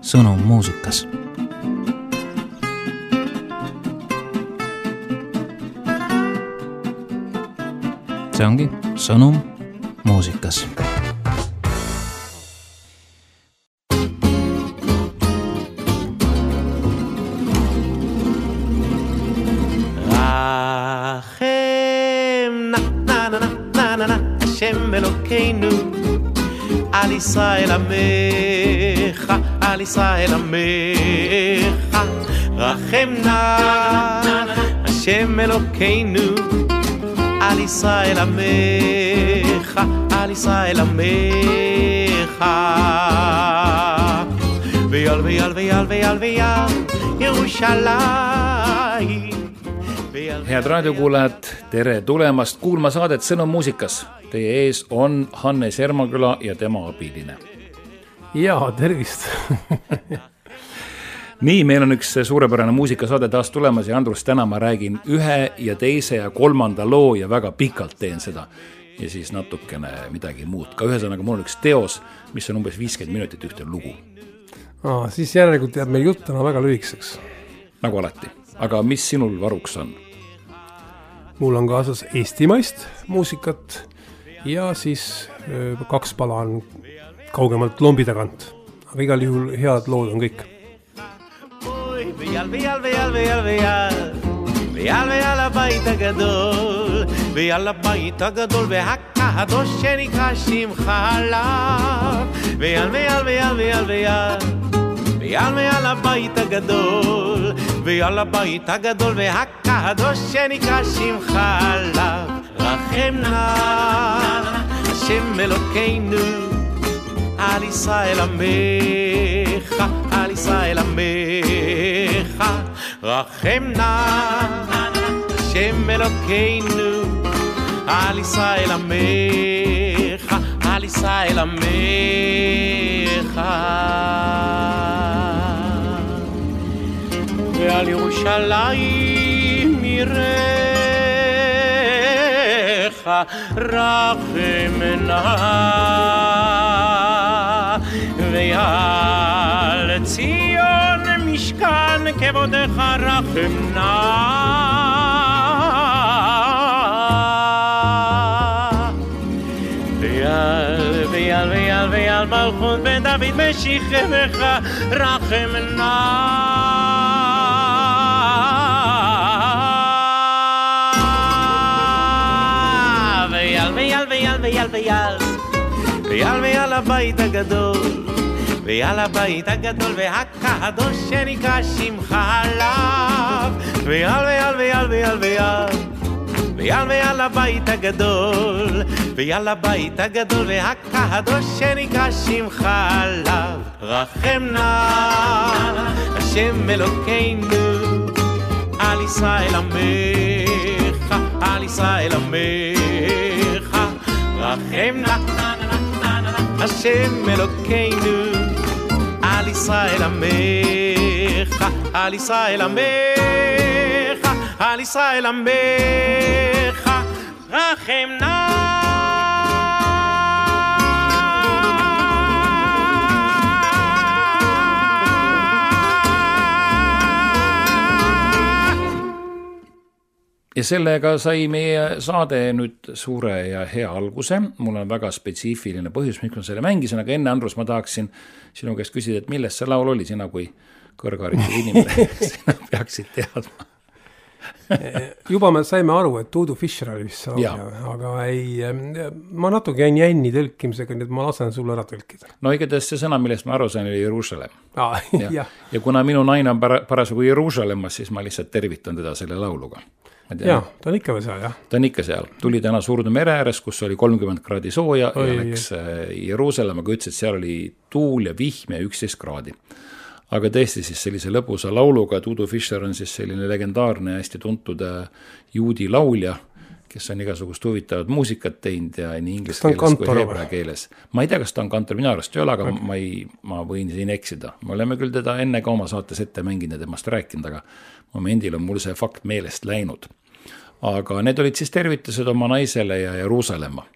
sõnum muusikas. See ongi sõnum muusikas. Hashem Elokeinu Al Yisrael Amecha Al Yisrael Amecha Rachem na Hashem Elokeinu Al Yisrael Amecha Al Yisrael Amecha Ve'al ve'al ve'al ve'al ve'al Yerushalayim. Head raadiokuulajad, tere tulemast kuulma saadet Sõnum muusikas. Teie ees on Hannes Ermaküla ja tema abiline. Jaa, tervist. Nii, meil on üks suurepärane muusikasaade taas tulemas ja Andrus, täna ma räägin ühe ja teise ja kolmanda loo ja väga pikalt teen seda. Ja siis natukene midagi muud. Ka ühesõnaga mul on üks teos, mis on umbes 50 minutit ühte lugu. Siis järelikult jääb meil jutt täna väga lühikeseks. Nagu alati. Aga mis sinul varuks on? Mul on kaasas eestimaist muusikat ja siis 2 pala on kaugemalt lombi tagant. Aga igal juhul head lood on kõik. Veal, veal, veal, veal, veal Veal, veal, הבית הגדול Veal, הבית הגדול והקדוש שנקרא שמך עליו Veal, veal, veal, veal, veal Veal, veal, הבית הגדול Veal, הבית הגדול והקדוש שנקרא שמך עליו רחם נא השם אלוקינו על ישראל עמך על ישראל עמך רחם נא השם אלוקינו על ישראל עמך על ישראל עמך ועל ירושלים יראך רחם נא ועל ציון משכן כבודך רחם נא ועל מלכות בן דוד משיחך רחם נא ועל הבית הגדול ועל הבית הגדול והקדוש שנקרא שמך עליו ועל הבית הגדול ועל הבית הגדול והקדוש שנקרא שמך עליו רחם נא השם אלוקינו על ישראל עמך על ישראל עמך רחם נא השם אלוקינו על ישראל עמך על ישראל עמך על ישראל עמך רחם נא Ja sellega sai meie saade nüüd suure ja hea alguse. Mul on väga spetsiifiline põhjus, miks ma selle mängisin, aga enne, Andrus, ma tahaksin sinu käest küsida, et millest see laul oli, sina kui kõrgharitud inimene, sina peaksid teadma. Juba me saime aru, et Udo Fischer oli vist see laul, aga ma natuke jäin jänni tõlkimisega, nii et ma lasen sulle ära tõlkida. No igatahes see sõna, millest ma aru sain, oli Jerusalem. Ja kuna minu naine on parasjagu Jerusalemmas, siis ma lihtsalt tervitan teda selle lauluga. Jaa, ta on ikka seal, jah. Ta on ikka seal. Tuli täna Suurde mere ääres, kus oli 30 kraadi sooja ja läks Jeruusalemma, kui ütles, et seal oli tuul ja vihm ja 11 kraadi. Aga tõesti siis sellise lõbusa lauluga, et Udo Fischer on siis selline legendaarne ja hästi tuntud juudi laulja, kes on igasugust huvitavat muusikat teinud ja nii inglise keeles kui hebra keeles. Ma ei tea, kas ta on kantor, minu arust ei ole, aga ma võin siin eksida. Me oleme küll teda enne ka oma saates ette mänginud ja temast rääkinud, aga momendil on mul see fakt meelest läinud. Aga need olid siis tervitused oma naisele ja Jeruusalemma.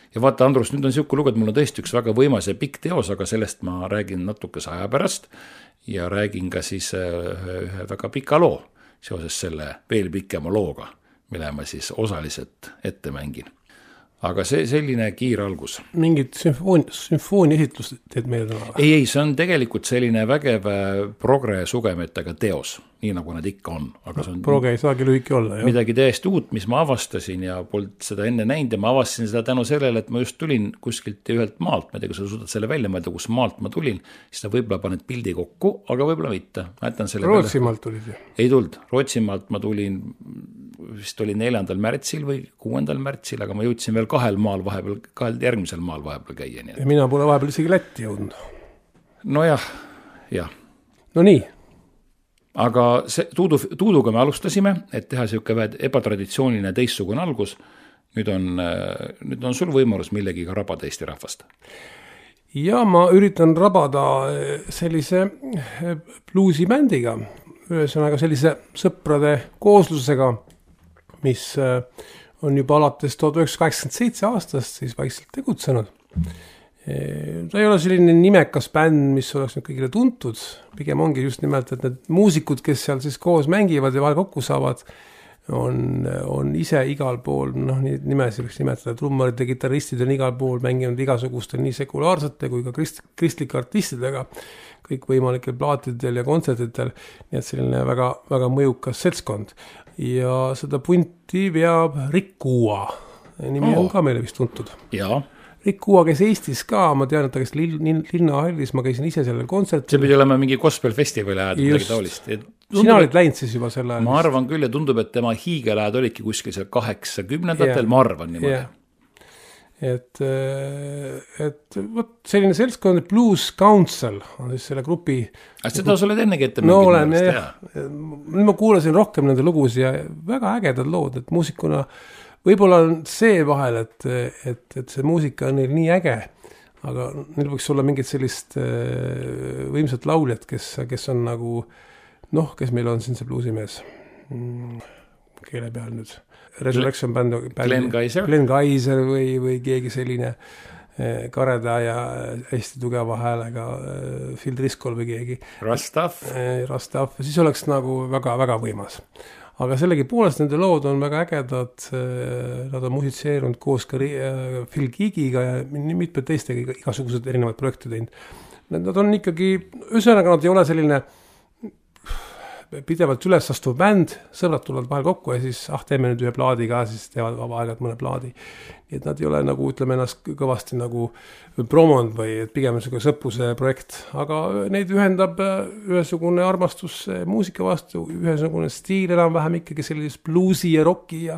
Ja vaata, Andrus, nüüd on siuke lugu, et mul on tõesti üks väga võimas ja pikk teos, aga sellest ma räägin natukese aja pärast ja räägin ka siis ühe väga pika loo seoses selle veel pikema looga, mille ma siis osaliselt ette mängin. Aga see selline kiir algus. Mingid sümfoonia esitlust teed meile täna? Ei, see on tegelikult selline vägev progre-sugemetega teos, nii nagu nad ikka on. Aga see on progre ei saagi lühiki olla. Jah? Midagi täiesti uut, mis ma avastasin ja polnud seda enne näinud ja ma avastasin seda tänu sellele, et ma just tulin kuskilt ühelt maalt, ma ei tea, kui sa suudad selle välja mõelda, kus maalt ma tulin, siis ta võib-olla paned pildi kokku, aga võib-olla mitte. Rootsimaalt tulid ju? Ei tulnud, Rootsimaalt ma tulin, vist oli 4. märtsil või 6. märtsil, aga ma jõudsin veel kahel järgmisel maal vahepeal käia. Nii. Ja mina pole vahepeal isegi Lätti jõudnud. No jah. No nii. Aga Tuuduga me alustasime, et teha siuke ebatraditsiooniline teistsugune algus. Nüüd on sul võimalus millegiga rabada Eesti rahvast. Ja ma üritan rabada sellise bluusibändiga, ühesõnaga sellise sõprade kooslusega, mis on juba alates 1987 aastast siis vaikselt tegutsenud. Ta ei ole selline nimekas bänd, mis oleks nüüd kõigile tuntud. Pigem ongi just nimelt, et need muusikud, kes seal siis koos mängivad ja vahel kokku saavad, on ise igal pool, nimesi võiks nimetada, trummarid ja gitarristid on igal pool mänginud igasuguste nii sekulaarsete kui ka kristlike artistidega kõik võimalikel plaatidel ja kontsertidel, nii et selline väga, väga mõjukas seltskond. Ja seda punti veab Rick Uua. Nimi on ka meile vist tuntud. Jaa. Rick Uua käis Eestis ka, ma tean, et ta käis Linnahallis, ma käisin ise sellel kontsertil. See pidi olema mingi gospel-festivali ajad, midagi taolist. Sina olid läinud siis juba selle ajal? Ma arvan küll ja tundub, et tema hiigelajad olidki kuskil seal 80-ndatel, ma arvan niimoodi. Et võt, selline seltskond Blues Council on siis selle grupi. Seda sa oled ennegi ette no olen, nüüd ma kuulasin rohkem nende lugusid ja väga ägedad lood, et muusikuna võib-olla on see vahel, et see muusika on neil nii äge, aga neil võiks olla mingid sellist võimsat lauljat, kes on nagu, kes meil on siin see bluusimees keele peal nüüd. Resurrection band, Glenn Kaiser või keegi selline kareda ja hästi tugeva häälega Phil Driscoll või keegi. Rastaf. Siis oleks nagu väga, väga võimas. Aga sellegi poolest nende lood on väga ägedad, nad on musitseerunud koos ka Phil Gigiga ja mitmed teistega igasugused erinevad projekte teinud. Nad on ikkagi, ühesõnaga nad ei ole selline pidevalt üles astuv bänd, sõbrad tulevad vahel kokku ja siis teeme nüüd ühe plaadi ka, siis teevad vaba aegad mõne plaadi. Nii et nad ei ole nagu, ütleme ennast kõvasti nagu promond või et pigem on sõpruse projekt, aga neid ühendab ühesugune armastus muusika vastu, ühesugune stiil enam-vähem ikkagi sellis bluesi ja rocki ja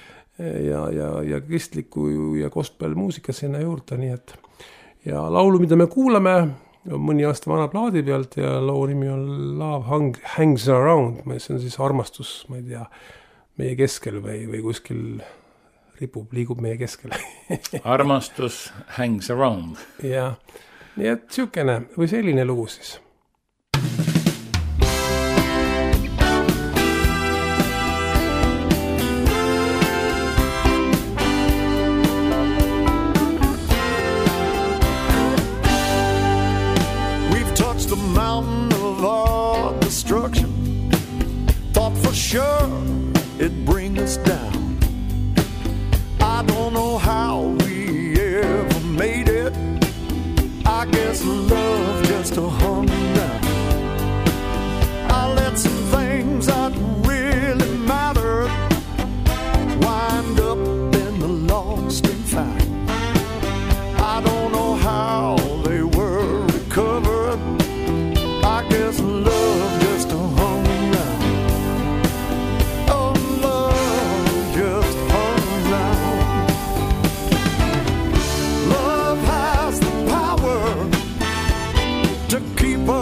kristliku ja gospel muusika sinna juurde, nii et ja laulu, mida me kuulame, mõni aasta vana plaadi pealt ja loo nimi on Love Hangs Around, see on siis armastus, ma ei tea, meie keskel või kuskil liigub meie keskel. Armastus hangs around. Ja, nii et siukene või selline lugu siis. Mountain of all destruction, thought for sure it'd bring us down. I don't know how we ever made it. I guess love just hung around. I let some things that really mattered wind up in the lost and found. I don't know how they were recovered. I guess love just hung around. Oh, love just hung around. Love has the power to keep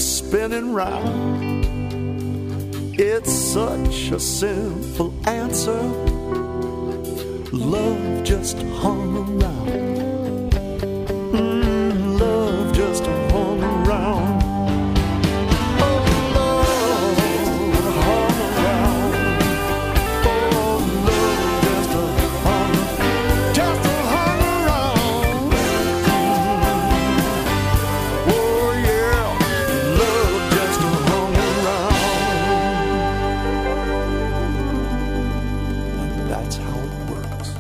spinning round. It's such a simple answer. Love just hung around. Love just hung around. Oh, love hung around. Oh, love just hung around. Oh, yeah, love just hung around. And that's how it works.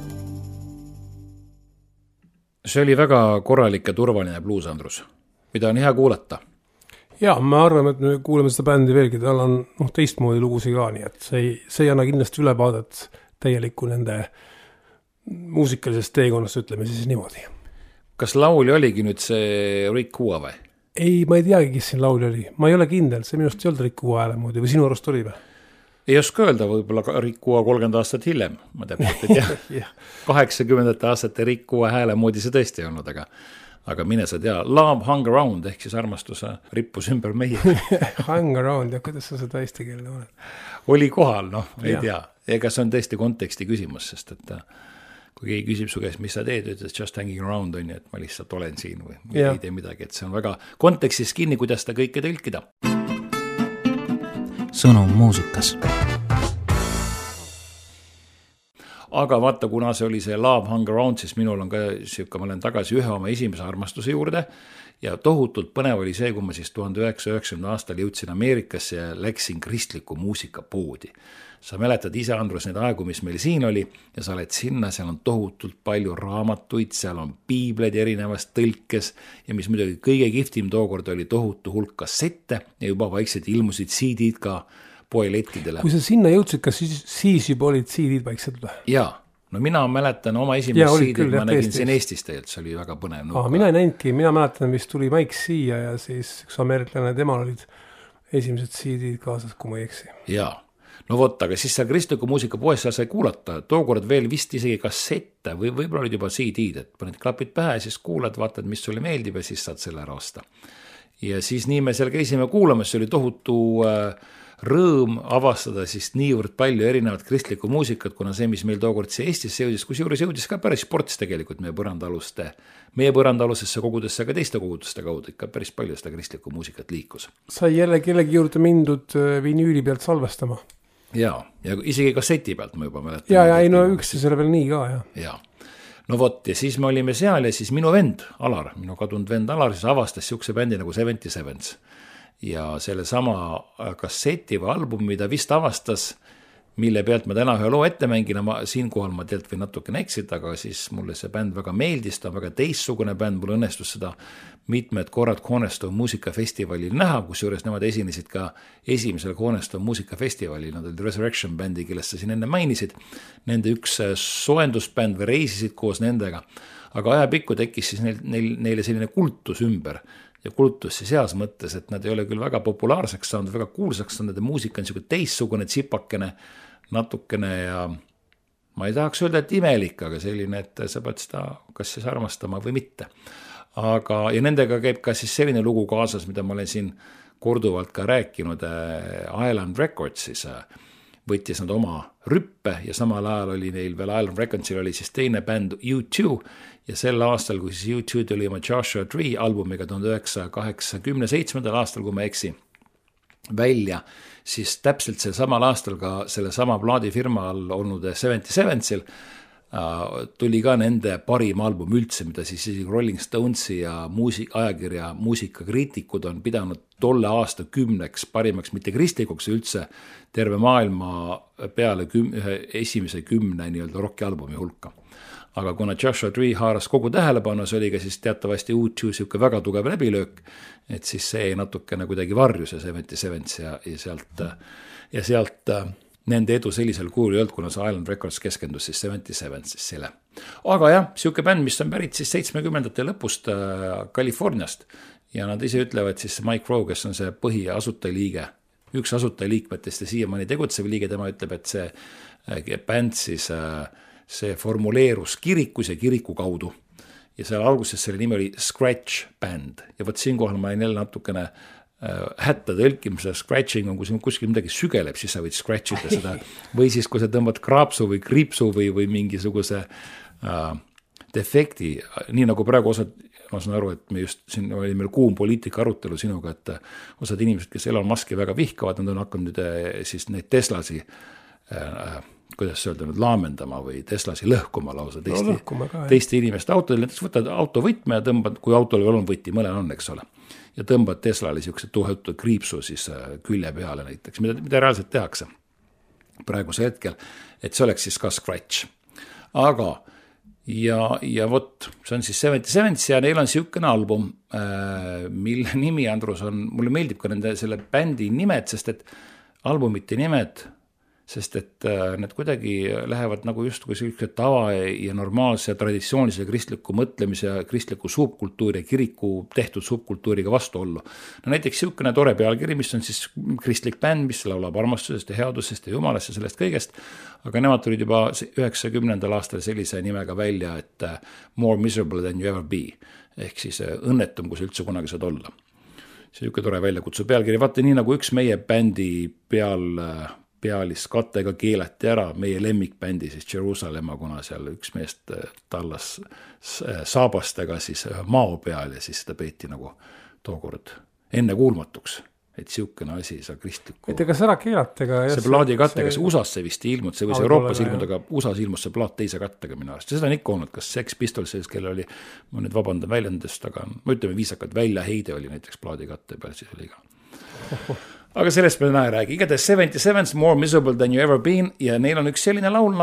See oli väga korralik ja turvaline blues, Andrus, mida on hea kuulata. Ja, ma arvan, et me kuuleme seda bändi veelgi, tal on teistmoodi lugusi ka, nii et see ei anna kindlasti ülevaadet täielikku nende muusikalisest teekonnast, ütleme siis niimoodi. Kas lauli oligi nüüd see Rick Hua või? Ei, ma ei teagi, kes siin lauli oli. Ma ei ole kindel, see minust ei olnud Rick Hua hääle moodi või sinu arust oli või? Ei oska öelda, võib-olla Rick Hua 30 aastat hiljem, ma täpselt ei tea. 80. aastate Rick Hua hääle moodi see tõesti ei olnud, aga mine sa tea, love hung around ehk siis armastuse rippus ümber meie. Hung around, ja kuidas sa seda eesti keelde oled? Oli kohal, ei tea. Ega see on tõesti konteksti küsimus, sest et kui keegi küsib su käest, mis sa teed, ütles just hanging around on ju, et ma lihtsalt olen siin või ei tee midagi, et see on väga kontekstis kinni, kuidas ta kõike tõlkida. Sõnum muusikas. Aga vaata, kuna see oli see Love Hung Around, siis minul on ka siuke, ma olen tagasi ühe oma esimese armastuse juurde ja tohutult põnev oli see, kui ma siis 1990 aastal jõudsin Ameerikasse ja läksin kristliku muusika poodi. Sa mäletad ise, Andrus, need aegu, mis meil siin oli ja sa oled sinna, seal on tohutult palju raamatuid, seal on piibleid erinevast tõlkes ja mis muidugi kõige kihvtim tookord oli tohutu hulk kassette ja juba vaikselt ilmusid CD-d ka poelettidele. Kui sa sinna jõudsid, kas siis juba olid CD-d vaikselt või? Jaa, no mina mäletan oma esimest CD-d, ma nägin siin Eestis tegelikult, see oli väga põnev. Mina ei näinudki, mina mäletan, mis tuli Mike siia ja siis üks ameeriklane, temal olid esimesed CD-d kaasas, kui ma ei eksi. Jaa, no vot, aga siis seal kristliku muusika poes seal sai kuulata, tookord veel vist isegi kassette või võib-olla olid juba CD-d, et paned klapid pähe, siis kuulad, vaatad, mis sulle meeldib ja siis saad selle ära osta. Ja siis nii me seal käisime kuulamas, see oli tohutu rõõm avastada siis niivõrd palju erinevat kristlikku muusikat, kuna see, mis meil tookord see Eestisse jõudis, kus jõudis ka päris sports tegelikult meie põrandaalusesse kogudesse, aga teiste koguduste kaudu ikka päris palju seda kristlikku muusikat liikus. Sai jälle kellegi juurde mindud vinüüli pealt salvestama? Ja isegi kasseti pealt ma juba mäletan. Ja ei, no üks selle veel nii ka, ja. No vot, ja siis me olime seal ja siis minu vend, Alar, minu kadunud vend Alar, siis avastas siukse bändi nagu 77s. Ja selle sama kasseti või albumi, mida vist avastas, mille pealt ma täna ühe loo ette mängin, siinkohal ma teelt või natuke näksid, aga siis mulle see bänd väga meeldis, ta on väga teissugune bänd, mul õnnestus seda mitmed korrad Cornerstone muusikafestivalil näha, kus juures nemad esinesid ka esimesel Cornerstone muusikafestivalil, nad olid Resurrection bändi, kellest sa siin enne mainisid, nende üks soendusbänd või reisisid koos nendega, aga ajapikku tekkis siis neile selline kultus ümber ja kultus siis heas mõttes, et nad ei ole küll väga populaarseks saanud, väga kuulsaks saanud, nende muusika on niisugune teissugune, tsipakene, natukene ja ma ei tahaks öelda, et imelik, aga selline, et sa pead seda kas siis armastama või mitte. Aga, ja nendega käib ka siis selline lugu kaasas, mida ma olen siin korduvalt ka rääkinud, Island Records siis võttis nad oma rüppe ja samal ajal oli neil veel Island Recordsil oli siis teine bänd U2 ja sel aastal, kui siis U2 tuli oma Joshua Tree albumiga 1987. aastal, kui ma eksi, välja, siis täpselt sel samal aastal ka selle sama plaadifirma all olnud 77-sil tuli ka nende parim album üldse, mida siis Rolling Stonesi ja ajakirja muusikakriitikud on pidanud tolle aasta 10 parimaks, mitte kristlikuks üldse terve maailma peale esimese 10 nii-öelda rocki-albumi hulka. Aga kuna Joshua Tree haaras kogu tähelepanu, see oli ka siis teatavasti U2 siuke väga tugev läbilöök, et siis see natukene kuidagi varju see 77 ja sealt nende edu sellisel kujul ei olnud, kuna see Island Records keskendus siis 77 siis selle. Aga jah, siuke bänd, mis on pärit siis 70-ndate lõpust Californiast ja nad ise ütlevad siis Mike Rowe, kes on see põhiasutajaliige, üks asutajaliikmetest ja siiamaani tegutsev liige, tema ütleb, et see bänd siis see formuleerus kirikus ja kiriku kaudu ja seal alguses selle nimi oli Scratch Band ja võt siinkohal ma jälle natukene hätta tõlkimise scratching on, kui kuskil midagi sügeleb, siis sa võid scratch ida seda, või siis kui sa tõmbad kraapsu või kriipsu või mingisuguse defekti, nii nagu praegu osad, ma saan aru, et me just, siin oli meil kuum poliitika arutelu sinuga, et osad inimesed, kes Elon Muski väga vihkavad, nad on hakanud nüüd siis neid Teslasi kuidas öelda nüüd laamendama või Teslasi lõhkuma lausa teiste inimeste autodel, näiteks võtad autovõtme ja tõmbad, kui autol on võti, mõnel on, eks ole, ja tõmbad Teslale niisuguse tuhat kriipsu siis külje peale näiteks, mida reaalselt tehakse praeguse hetkel, et see oleks siis ka scratch. Aga ja vot, see on siis 77 ja neil on niisugune album, mille nimi, Andrus, on, mulle meeldib ka nende selle bändi nimed, sest et albumite nimed, sest et need kuidagi lähevad nagu just kui selline tava ja normaalse ja traditsioonilise kristliku mõtlemise ja kristliku subkultuuri ja kiriku tehtud subkultuuriga vastuollu. No näiteks niisugune tore pealkiri, mis on siis kristlik bänd, mis laulab armastusest ja headusest ja jumalast ja sellest kõigest, aga nemad tulid juba 90. aastal sellise nimega välja, et more miserable than you ever be, ehk siis õnnetum, kui sa üldse kunagi saad olla. See niisugune tore väljakutsu pealkiri, vaata nii nagu üks meie bändi pealiskattega keelati ära meie lemmikbändi siis Jeruusalemma, kuna seal üks meest tallas saabastega siis mao peal ja siis seda peeti nagu tookord enne kuulmatuks, et siukene asi sa kristlikku. Et ega ära keelatega. See plaadikattega, see USAsse vist ei ilmunud, see võis Euroopas ilmunud, aga USAs ilmus see plaat teise kattega minu arust. Seda on ikka olnud, kas Sex Pistols, kellel oli, ma nüüd vabandan väljendest, aga ma ütleme viisakalt välja heide oli näiteks plaadikatte peal, siis oli ka. Aga sellest me näe räägi. Igatahes 77's More Miserable Than You Ever Been ja neil on üks selline laul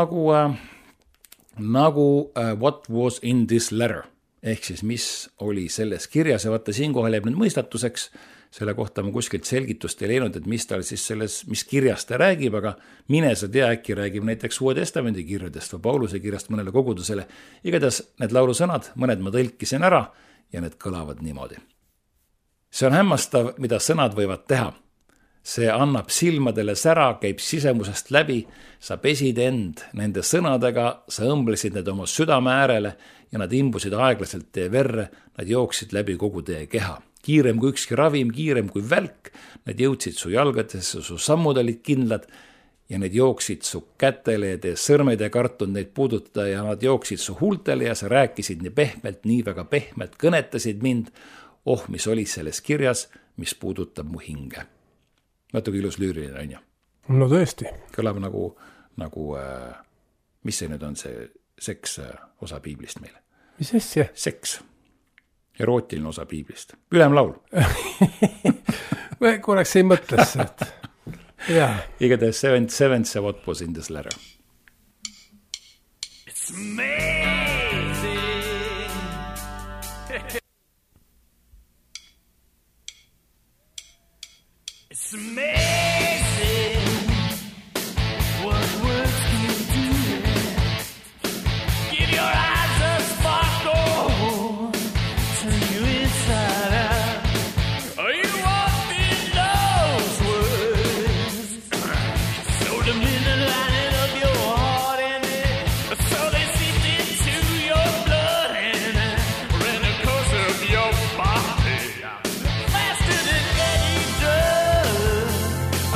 nagu What Was In This Letter. Ehk siis mis oli selles kirjas ja vaata siinkohal jääb nüüd mõistatuseks, selle kohta ma kuskilt selgitust ei leidnud, et mis tal siis selles, mis kirjas ta räägib, aga mine sa tea, äkki räägib näiteks Uue Testamendi kirjadest või Pauluse kirjast mõnele kogudusele. Igatahes need laulusõnad, mõned ma tõlkisin ära ja need kõlavad niimoodi. See on hämmastav, mida sõnad võivad teha. See annab silmadele sära, käib sisemusest läbi, sa pesid end nende sõnadega, sa õmblesid need oma südame äärele ja nad imbusid aeglaselt teie verre, nad jooksid läbi kogu teie keha. Kiirem kui ükski ravim, kiirem kui välk, nad jõudsid su jalgadesse, su sammud olid kindlad ja need jooksid su kätele ja teie sõrmed ei kartunud neid puudutada ja nad jooksid su huultele ja sa rääkisid nii pehmelt, nii väga pehmelt, kõnetasid mind, mis oli selles kirjas, mis puudutab mu hinge. Natuke ilus lüüriline on ju. No tõesti. Kõlab nagu mis see nüüd on see seks osa piiblist meile? Mis asja? Seks. Erootiline osa piiblist. Ülem laul. Korraks ei mõtles, et jah. Igatahes 77's What Was In This Letter. It's amazing. It's amazing what words can do. Give your eyes a sparkle, turn you inside out. You walk in those words, so the minute lining up your heart and so they seep into your blood and run the course of your body faster than any drug.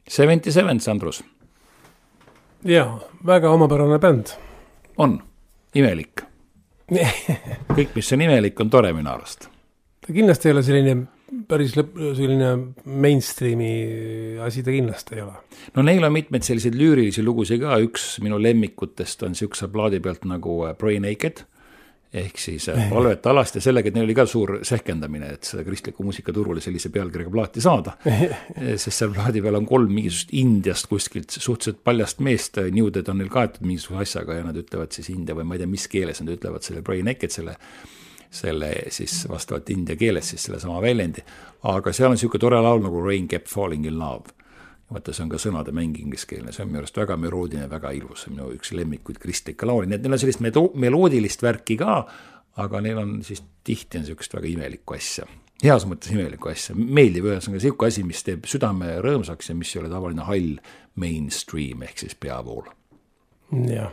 77, Andrus. jaa, väga omapärane bänd. On, imelik. Kõik, mis on imelik, on tore minu arust. Ta kindlasti ei ole selline päris selline mainstreami asi ta kindlasti ei ole. No neil on mitmeid selliseid lüürilisi lugusid ka, üks minu lemmikutest on siukse plaadi pealt nagu Pray Naked, ehk siis palvet alast ja sellega, et neil oli ka suur sehkendamine, et seda kristliku muusikaturule sellise pealkirjaga plaati saada, sest seal plaadi peal on 3 mingisugust Indiast kuskilt suhteliselt paljast meest, niuded on neil kaetud mingisuguse asjaga ja nad ütlevad siis India või ma ei tea, mis keeles nad ütlevad selle Pray Naked, selle siis vastavalt india keeles siis selle sama väljendi, aga seal on siuke tore laul nagu Rain Kept Falling in Love. Vaata, see on ka sõnade mäng ingliskeelne, see on minu arust väga meloodine, väga ilus, minu üks lemmikuid kristlikke lauli, nii et neil on sellist meloodilist värki ka, aga neil on siis tihti on siukest väga imelikku asja, heas mõttes imelikku asja, meeldib ühesõnaga siuke asi, mis teeb südame rõõmsaks ja mis ei ole tavaline hall mainstream ehk siis peavool. Jah.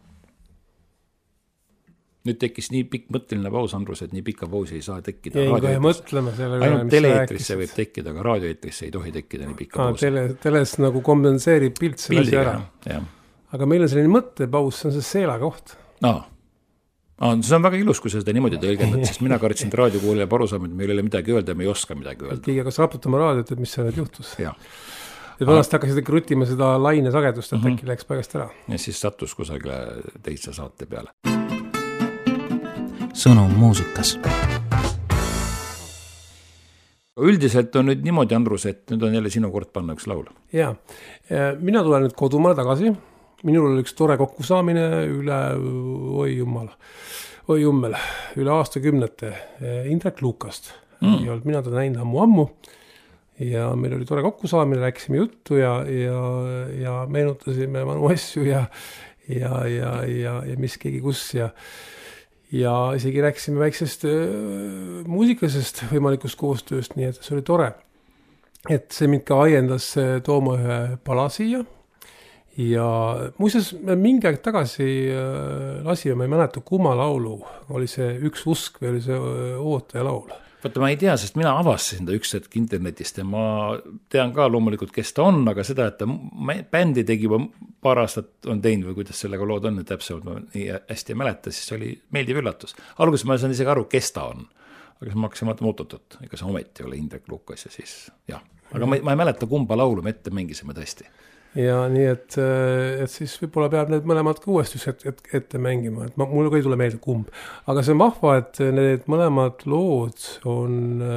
Nüüd tekkis nii pikk mõtteline paus, Andrus, et nii pika pausi ei saa tekkida. Ei, kohe mõtlema selle ainult teleeetrisse võib tekkida, aga raadioeetrisse ei tohi tekkida nii pikka pausi. Teles nagu kompenseerib pilt selle asi ära. Ja. Aga meil on selline mõttepaus, see on see seela koht. See on väga ilus, kui sa seda niimoodi tõlgendad, sest mina kartsin raadiokuulile aru saama, et meil ei ole midagi öelda ja me ei oska midagi öelda. Keegi hakas raputama raadiot, et mis seal juhtus. Ja. Ja vanast hakkasid rutima seda laine sagedust, et äkki läks paigast ära. Ja siis sattus kusagile teise saate peale. Sõnum muusikas. Üldiselt on nüüd niimoodi, Andrus, et nüüd on jälle sinu kord panna üks laul. Jaa, mina tulen nüüd kodumaale tagasi. Minul oli üks tore kokkusaamine üle, oi jummel, üle aastakümnete Indrek Lukast. Ei olnud mina ta näinud ammu. Ja meil oli tore kokkusaamine, rääkisime juttu ja meenutasime vanu asju ja mis keegi kus ja isegi rääkisime väiksest muusikasest võimalikust koostööst, nii et see oli tore. Et see mind ka aiendas tooma ühe pala siia ja muuseas mingi aeg tagasi lasime, ma ei mäleta kumma laulu, oli see Üks usk või oli see Ootaja laul? Vaata, ma ei tea, sest mina avastasin ta üks hetk internetist ja ma tean ka loomulikult, kes ta on, aga seda, et ta bändi tegi juba paar aastat on teinud või kuidas sellega lood on, et täpselt ma nii hästi ei mäleta, siis oli meeldiv üllatus. Alguses ma saan isegi aru, kes ta on, aga siis ma hakkasin vaatama oot, ega see ometi ei ole Indrek Lukas ja siis jah. Aga ma ei mäleta kumba laulu me ette mängisime tõesti. Ja nii, et siis võib-olla peab need mõlemad ka uuesti ette mängima, et mul ka ei tule meelde kumb. Aga see on vahva, et need mõlemad lood on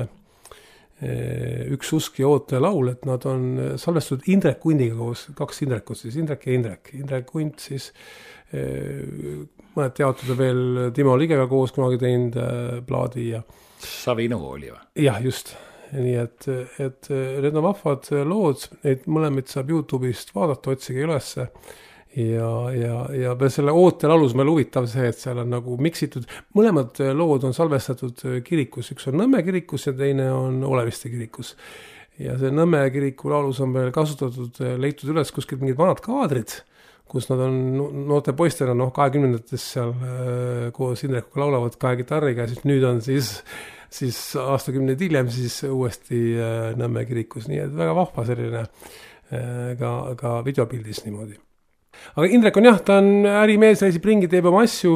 Üks usk ja Ootaja laul, et nad on salvestatud Indrek Kundiga koos, 2 Indrekut siis, Indrek ja Indrek. Indrek Kunt siis mõned teatud veel Timo Ligega koos kunagi teinud plaadi ja Savino oli või? Jah, just. Nii et need on vahvad lood, neid mõlemad saab YouTube'ist vaadata, otsige ülesse ja veel selle Ootaja laulus meil huvitav see, et seal on nagu miksitud, mõlemad lood on salvestatud kirikus, üks on Nõmme kirikus ja teine on Oleviste kirikus ja see Nõmme kiriku laulus on veel kasutatud, leitud üles kuskilt mingid vanad kaadrid, kus nad on noorte poistena 20-ndates seal koos Indrekuga laulavad 2 kitarriga ja siis nüüd on siis aastakümneid hiljem siis uuesti Nõmme kirikus, nii et väga vahva selline ka videopildis niimoodi. Aga Indrek on jah, ta on ärimees, reisib ringi, teeb oma asju,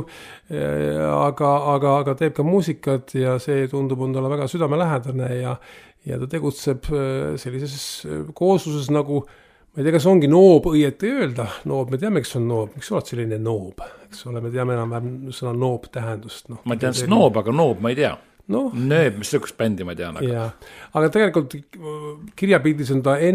aga teeb ka muusikat ja see tundub on talle väga südamelähedane ja ta tegutseb sellises koosluses nagu, ma ei tea, kas ongi noob õieti öelda, noob, me teame, kes on noob, miks oled selline noob, eks ole, me teame enam sõna noob tähendust. Ma tean snoob, aga noob ma ei tea. Nööb, mis lõkus bändi ma tean. Aga tegelikult kirjapildis on ta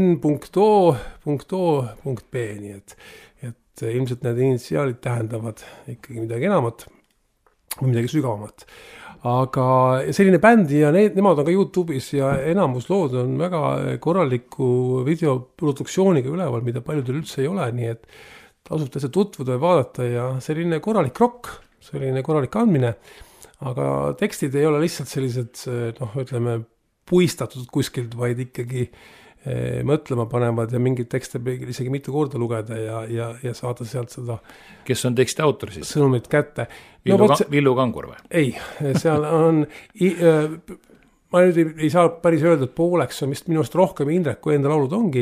n.o.p, nii et ilmselt need initsiaalid tähendavad ikkagi midagi enamat või midagi sügavamat. Aga selline bändi ja nemad on ka YouTube'is ja enamus lood on väga korraliku videoproduktsiooniga üleval, mida paljudel üldse ei ole, nii et tasub täitsa tutvuda ja vaadata ja selline korralik rock, selline korralik andmine. Aga tekstid ei ole lihtsalt sellised, ütleme, puistatud kuskilt, vaid ikkagi mõtlema panevad ja mingid tekste isegi mitu korda lugeda ja saada sealt seda. Kes on teksti autor siis? Sõnumit kätte. Villu Kangur või? Ei, seal on, ma nüüd ei saa päris öelda, et pooleks on vist minust rohkem Indrek, kui enda laulud ongi.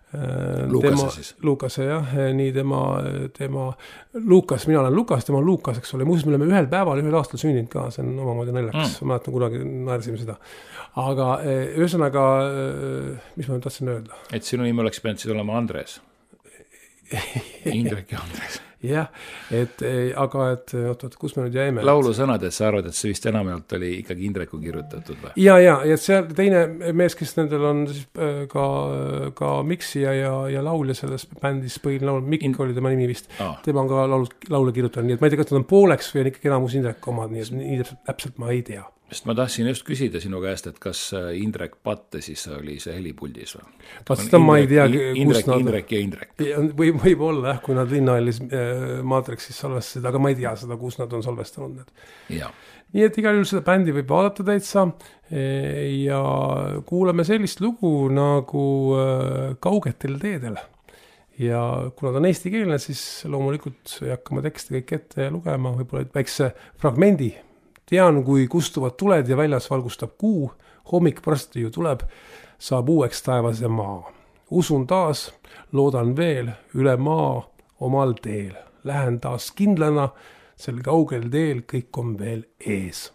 Lukase siis. Lukase jah, nii tema Lukas, mina olen Lukas, tema on Lukas, eks ole, muuseas me oleme ühel päeval, ühel aastal sündinud ka, see on omamoodi naljakas, ma mäletan kunagi naersime seda. Aga ühesõnaga, mis ma tahtsin öelda? Et sinu nimi oleks pidanud siis olema Andres. Indrek ja Andres. Jah, aga kus me nüüd jäime? Laulu sõnades sa arvad, et see vist enamalt oli ikkagi Indreku kirjutatud või? Ja see teine mees, kes nendel on siis ka miksija ja laulja selles bändis põhiline laul, Mikk oli tema nimi vist, tema on ka laule kirjutanud, nii et ma ei tea, kas nad on pooleks või on ikkagi enamus Indrek omad, nii et nii täpselt ma ei tea. Sest ma tahtsin just küsida sinu käest, et kas Indrek Patte siis oli see helipuldis või? Seda ma ei tea, Indrek ja Indrek. Võib olla, kui nad Linnahallis Maatrixis salvestasid, aga ma ei tea seda, kus nad on salvestanud need. Ja. Nii et igal juhul seda bändi võib vaadata täitsa ja kuuleme sellist lugu nagu Kaugetel teedel. Ja kuna ta on eestikeelne, siis loomulikult ei hakka ma tekste kõik ette lugema, võib-olla väikse fragmendi. Tean, kui kustuvad tuled ja väljas valgustab kuu, hommik varsti ju tuleb, saab uueks taevas ja maa. Usun taas, loodan veel, üle maa omal teel. Lähen taas kindlana, sel kaugel teel kõik on veel ees.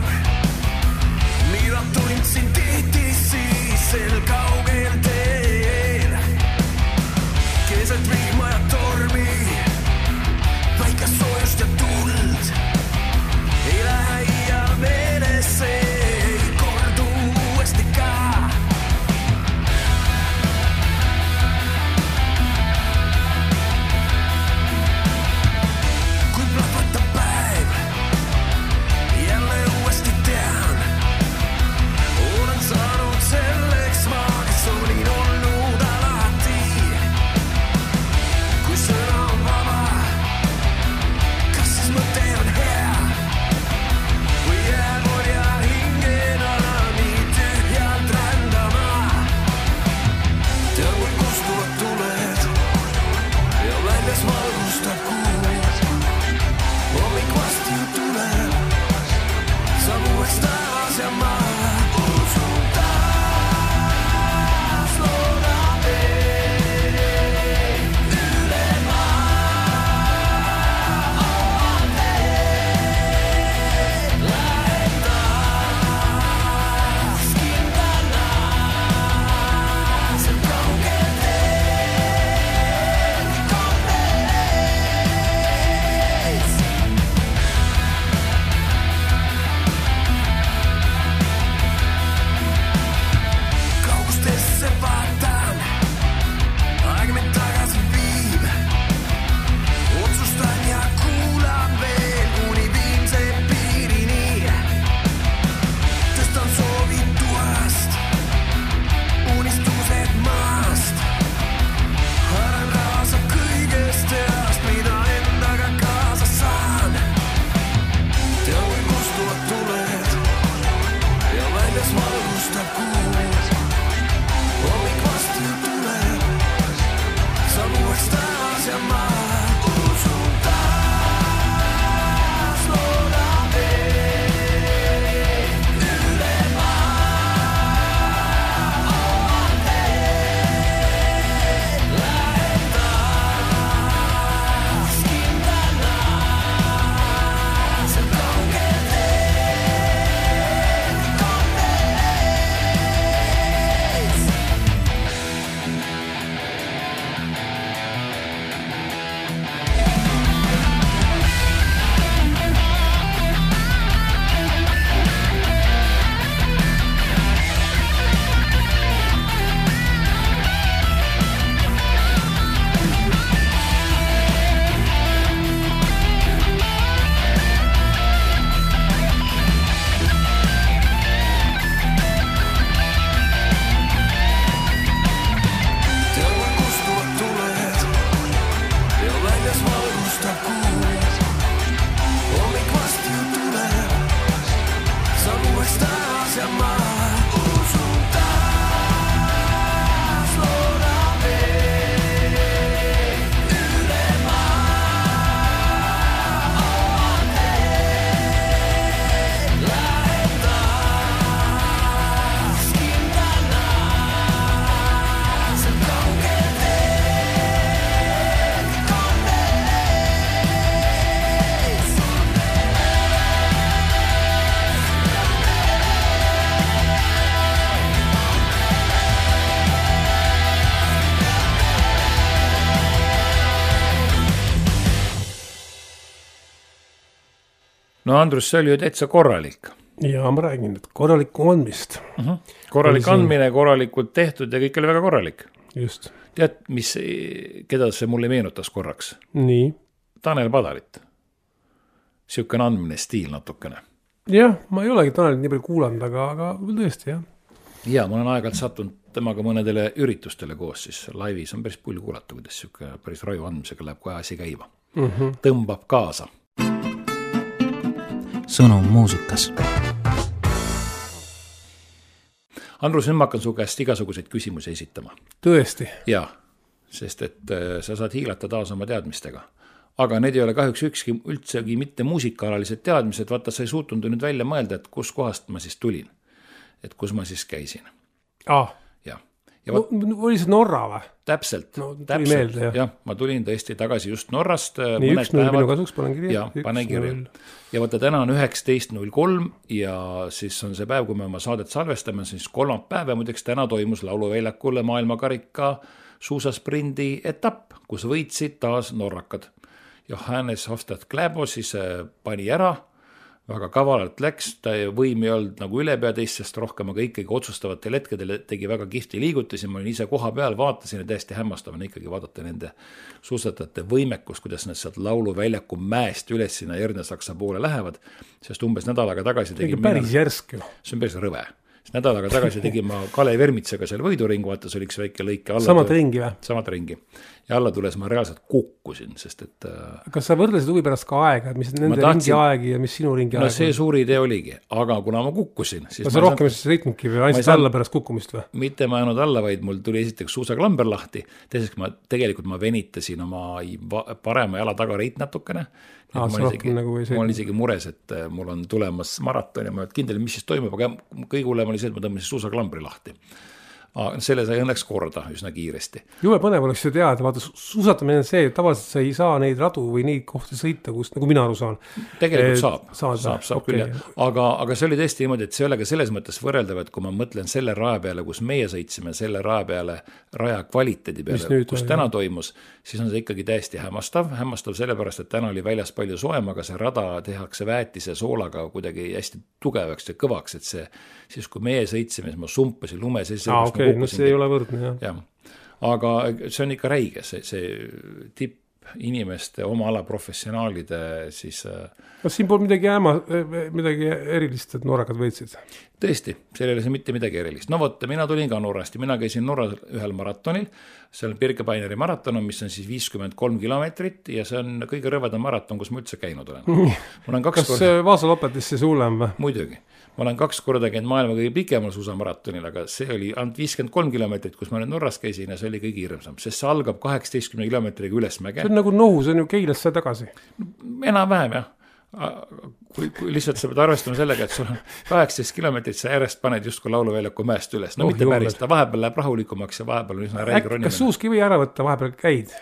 Mira tundsin tihti siis sel kaugel teel. no Andrus, see oli ju täitsa korralik. ja ma räägin, et korralikku andmist. Korralik andmine, korralikult tehtud ja kõik oli väga korralik. Just. Tead, keda see mulle meenutas korraks? Nii. Tanel Padarit. Siukene andmine stiil natukene. Jah, ma ei olegi Tanelit nii palju kuulanud, aga tõesti, jah. Ja, ma olen aeg-ajalt sattunud temaga mõnedele üritustele koos, siis laivis on päris pull kuulata, kuidas siuke päris raju andmisega läheb kohe asi käima. Tõmbab kaasa. Sõnum muusikas. Andrus, nüüd ma hakkan su käest igasuguseid küsimusi esitama. Tõesti. Jaa, sest et sa saad hiilata taas oma teadmistega. Aga need ei ole kahjuks ükski üldsegi mitte muusikaalalised teadmised, vaata sa ei suutnud nüüd välja mõelda, et kus kohast ma siis tulin. Et kus ma siis käisin. Ja oli see Norra või? Täpselt. No, tuli meelde, jah. Ja, ma tulin tõesti tagasi just Norrast. Nii 1-0 minu kasuks panen kirja. Ja, panen kirja. Ja vaata, täna on 19.03 ja siis on see päev, kui me oma saadet salvestame, siis kolmapäev ja muideks täna toimus lauluväljakule maailmakarika suusasprindi etapp, kus võitsid taas norrakad. Johannes Hofstad Kläbo siis pani ära, väga kavalalt läks, ta võim ei olnud nagu ülepea teistest rohkem, aga ikkagi otsustavatel hetkedel tegi väga kihvti liigutusi, ma olin ise koha peal, vaatasin ja täiesti hämmastavan ikkagi vaadata nende suusatajate võimekust, kuidas nad sealt lauluväljaku mäest üles sinna Järne-Saksa poole lähevad, sest umbes nädalaga tagasi tegi päris järsk ju. See on päris rõve. Nädalaga tagasi tegin ma Kalev Ermitsaga seal võiduringu, vaata see oli üks väike lõike alla. Samad ringi või? Samad ringi. Ja alla tules ma reaalselt kukkusin, sest et... Kas sa võrdlesid huvi pärast ka aega, et mis nende ringi aegi ja mis sinu ringi aeg? No see suuri idee oligi, aga kuna ma kukkusin... Sa rohkem siis sõitnudki või ainult alla pärast kukkumist või? Mitte ma jäänud alla, vaid mul tuli esiteks suusaklamber lahti, tegelikult ma venitasin oma parema jala taga reit natukene. Ma olen isegi mures, et mul on tulemas maraton ja ma olen kindel, mis siis toimub, aga kõige hullem oli see, et ma tõmbasin suusaklambri lahti. Selle sai õnneks korda üsna kiiresti. Jube põnev oleks ju teada, vaata suusatamine on see, et tavaliselt sa ei saa neid radu või neid kohti sõita, kus, nagu mina aru saan. Tegelikult saab okay. Küll. Aga see oli tõesti niimoodi, et see ei ole ka selles mõttes võrreldav, et kui ma mõtlen selle raja peale, kus meie sõitsime, selle raja peale, raja kvaliteedi peale, kus täna toimus, siis on see ikkagi täiesti hämmastav sellepärast, et täna oli väljas palju soem, aga see rada tehakse väetise soolaga kuidagi hästi tugevaks ja kõvaks, et see, siis kui meie sõitsime, siis ma sumpasin lumes, no see ei ole võrdne, jah. Aga see on ikka räige, see tipp inimeste oma ala professionaalide siis... Kas siin pole midagi erilist, et norrakad võitsid? Tõesti, seal ei ole see mitte midagi erilist. No vot, mina tulin ka Norrast ja mina käisin Norras ühel maratonil, seal on Birkebaineri maraton, mis on siis 53 kilomeetrit ja see on kõige rõvedam maraton, kus ma üldse käinud olen. Kas Vaasa Lopetisse suulem või? Muidugi. Ma olen 2 korda käinud maailma kõige pikemal suusamaratonil, aga see oli ainult 53 kilomeetrit, kus ma nüüd Norras käisin ja see oli kõige hirmsam, sest see algab 18 kilomeetriga ülesmäge. See on nagu nohu, see on ju Keilasse tagasi. Enam-vähem, jah. Kui lihtsalt sa pead arvestama sellega, et sul on 18 kilomeetrit, sa järjest paned justkui lauluväljaku mäest üles. No mitte päris, ta vahepeal läheb rahulikumaks ja vahepeal on üsna räige ronimine. Kas suuski või ära võtta, vahepeal käid?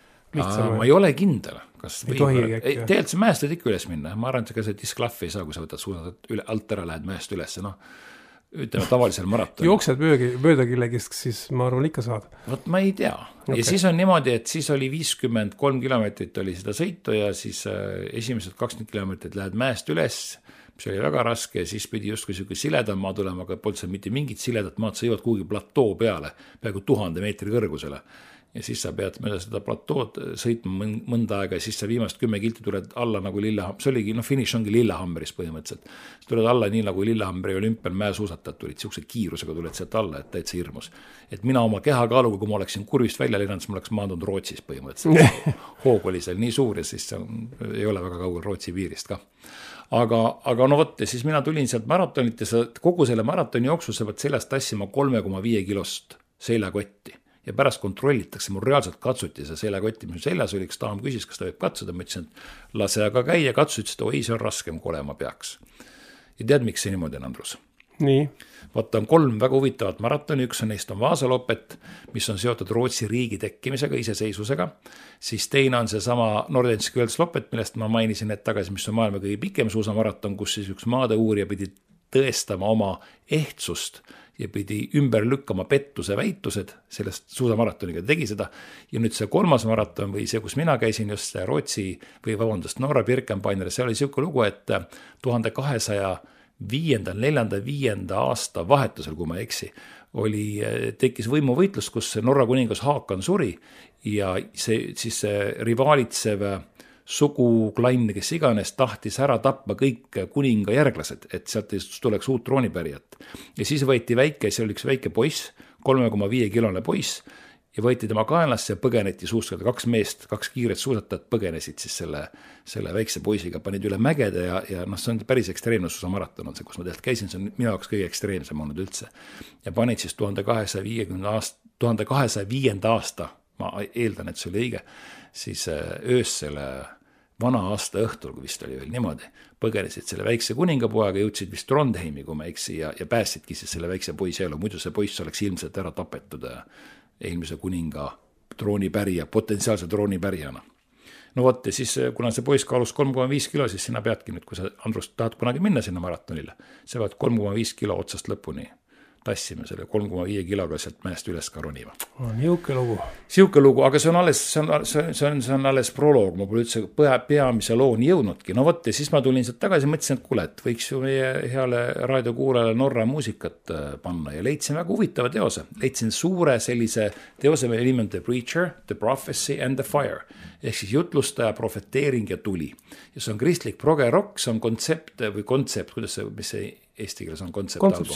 Ma ei ole kindel. Tegelikult see mäest võid ikka üles minna. Ma arvan, et ka see disklahv ei saa, kui sa võtad suusad alt ära, lähed mäest üles. No, ütleme tavalisel maraton. Jooksed mööda killegist, siis ma arvan ikka saad. Vot ma ei tea. Okay. Ja siis on niimoodi, et siis oli 53 kilomeetrit oli seda sõitu ja siis esimesed 20 kilomeetrit lähed mäest üles, mis oli väga raske ja siis pidi justkui siledam maa tulema, aga polnud seal mitte mingit siledat maad, sa jõuad kuhugi platoo peale, peaaegu 1000 meetri kõrgusele. Ja siis sa pead mööda seda platood sõitma mõnda aega ja siis sa viimast 10 kilti tuled alla nagu Lillehammer, see oligi, finiš ongi Lillehammeris põhimõtteliselt. Sa tuled alla nii nagu Lillehammeri olümpial mäesuusatajad tulid, siukse kiirusega tuled sealt alla, et täitsa hirmus. Et mina oma kehakaaluga, kui ma oleksin kurvist välja lennanud, siis ma oleks maandunud Rootsis põhimõtteliselt. Hoog oli seal nii suur ja siis ei ole väga kaugel Rootsi piirist ka. Aga no vot, ja siis mina tulin sealt maratonit ja kogu selle maratoni jooksul sa pead seljast tassima 3,5 kilost seljakotti. Ja pärast kontrollitakse, mul reaalselt katsuti see seljakotti, mis seljas oli, üks daam küsis, kas ta võib katsuda, ma ütlesin, et lase aga käia, katsusid, et oi, see on raskem, kui olema peaks. Ja tead, miks see niimoodi on, Andrus? Nii. Vaata, on 3 väga huvitavat maratoni, üks on neist on Vaasa Lopet, mis on seotud Rootsi riigi tekkimisega, iseseisvusega, siis teine on see sama Nordenski Kölds Lopet, millest ma mainisin need tagasi, mis on maailma kõige pikem suusamaraton, kus siis üks maade uurija pidi tõestama oma ehtsust ja pidi ümber lükkama pettuse väitused, sellest suusamaratoniga tegi seda. Ja nüüd see 3. maraton või see, kus mina käisin just see Rootsi või vabandust, Norra Birkenbeineri, see oli selline lugu, et 1205. aasta vahetusel, kui ma ei eksi, tekkis võimuvõitlus, kus Norra kuningas Haakon suri ja siis rivaalitsev suguklann, kes iganes, tahtis ära tappa kõik kuninga järglased, et sealt tuleks uut troonipärijat. Ja siis võeti see oli üks väike poiss, 3,5-kilone poiss, ja võeti tema kaelasse ja põgeneti suuskada. 2 meest, 2 kiiret suusatajat põgenesid siis selle väikse poisiga, panid üle mägede ja see on päris ekstreemne suusamaraton on see, kus ma tegelikult käisin, see on minu jaoks kõige ekstreemsem olnud üldse. Ja panid siis 1205. aasta, ma eeldan, et see oli õige, siis öössel vana aasta õhtul, kui vist oli veel niimoodi, põgenesid selle väikse kuningapojaga, jõudsid vist Trondheimi, kui ma eksi, ja päästidki siis selle väikse poisi elu, muidu see poiss oleks ilmselt ära tapetud eelmise kuninga troonipärija, potentsiaalse troonipärijana. No vot, ja siis kuna see poiss kaalus 3,5 kilo, siis sina peadki nüüd, kui sa, Andrus, tahad kunagi minna sinna maratonile, sa pead 3,5 kilo otsast lõpuni tassime selle 3,5 kiloga sealt mäest üles ka ronima. Niuke lugu. Siuke lugu, aga see on alles proloog, ma pole üldse peamise looni jõudnudki. No vot, ja siis ma tulin sealt tagasi, mõtlesin, et kuule, et võiks ju meie heale raadiokuulajale Norra muusikat panna ja leidsin väga huvitava teose. Leidsin suure sellise teose, meie nimi on The Preacher, The Prophecy and the Fire. Ehk siis jutlustaja, profeteering ja tuli. Ja see on kristlik proge rock, see on kontsept, kuidas see, mis see eesti keeles on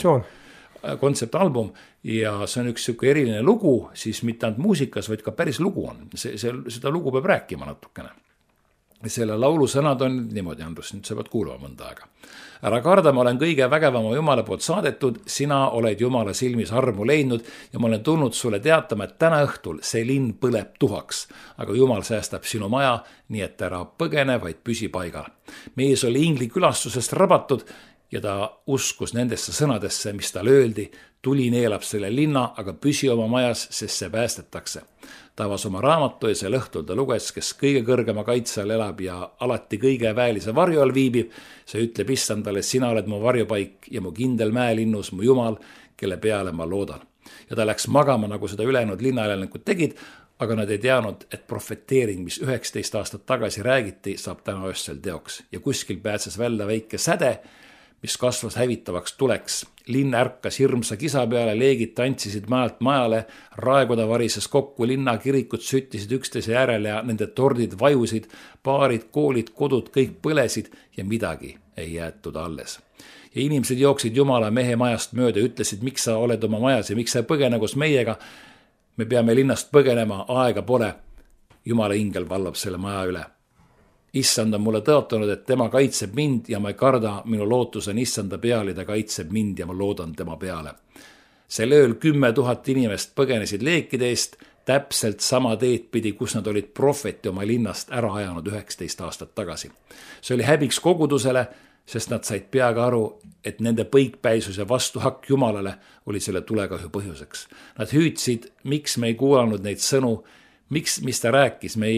kontseptalbum ja see on üks selline eriline lugu, siis mitte ainult muusikas, vaid ka päris lugu on. Seda lugu peab rääkima natukene. Selle laulu sõnad on niimoodi, Andrus, nüüd sa pead kuulama mõnda aega. Ära karda, ma olen kõige vägevama Jumala poolt saadetud, sina oled Jumala silmis armu leidnud ja ma olen tulnud sulle teatama, et täna õhtul see linn põleb tuhaks, aga Jumal säästab sinu maja, nii et ära põgene, vaid püsi paigal. Mees oli ingli külastusest rabatud ja ta uskus nendesse sõnadesse, mis tal öeldi, tuli neelab selle linna, aga püsi oma majas, sest see päästetakse. Ta avas oma raamatu ja see õhtul ta luges, kes kõige kõrgema kaitse all elab ja alati kõige väelise varju all viibib, see ütleb issandale, sina oled mu varjupaik ja mu kindel mäelinnus, mu Jumal, kelle peale ma loodan. Ja ta läks magama, nagu seda ülejäänud linnaelanikud tegid, aga nad ei teadnud, et profeteering, mis 19 aastat tagasi räägiti, saab täna öösel teoks. Ja kuskil pääses välja väike säde, mis kasvas hävitavaks tuleks. Linn ärkas hirmsa kisa peale, leegid tantsisid majalt majale, raekoda varises kokku, linna kirikud süttisid üksteise järele ja nende tordid vajusid, baarid, koolid, kodud, kõik põlesid ja midagi ei jäetud alles. Ja inimesed jooksid Jumala mehe majast mööda, ütlesid, miks sa oled oma majas ja miks sa põgene koos meiega. Me peame linnast põgenema, aega pole. Jumala ingel vallab selle maja üle. Issand on mulle tõotanud, et tema kaitseb mind ja ma ei karda, minu lootus on Issanda peal ja ta kaitseb mind ja ma loodan tema peale. Sel ööl 10 000 inimest põgenesid leekide eest, täpselt sama teed pidi, kus nad olid prohveti oma linnast ära ajanud 19 aastat tagasi. See oli häbiks kogudusele, sest nad said peaga aru, et nende põikpäisus ja vastuhakk Jumalale oli selle tulekahju põhjuseks. Nad hüüdsid, miks me ei kuulanud neid sõnu, mis ta rääkis, me